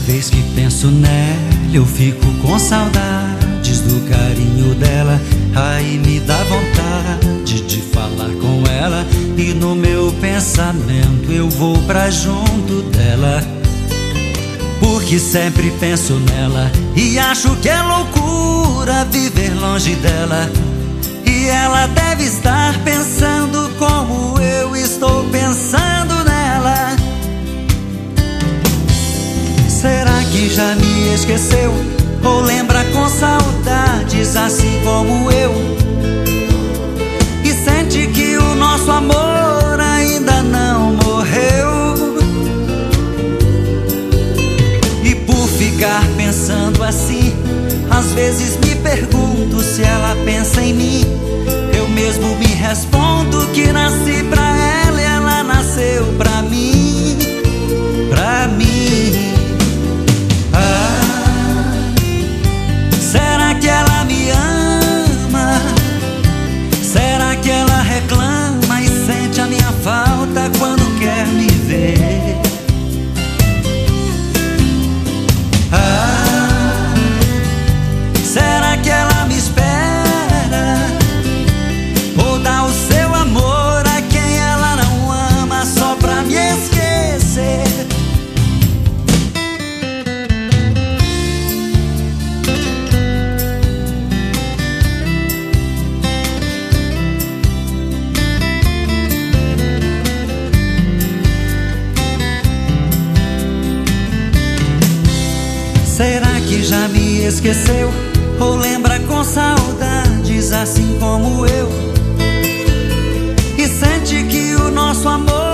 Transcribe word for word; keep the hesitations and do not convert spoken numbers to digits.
vez que penso nela, eu fico com saudades do carinho dela. Aí me dá vontade de falar com ela, e no meu pensamento eu vou pra junto dela. Porque sempre penso nela e acho que é loucura viver longe dela. E ela deve estar pensando como eu estou pensando nela. Será que já me esqueceu? Ou lembra com saudades assim como eu? E sente que o nosso amor ainda não morreu? E por ficar pensando assim, às vezes me pergunto se ela pensa em mim. Eu mesmo me respondo que nasci pra ela e ela nasceu pra mim. Pra mim. Ah, será que ela me ama? Será que ela reclama e sente a minha falta quando quer me ver? Ah, será que ela me espera? Ou dá o seu amor a quem ela não ama só pra me esquecer? Será que já me esqueceu? Ou lembra com saudades assim como eu? E sente que o nosso amor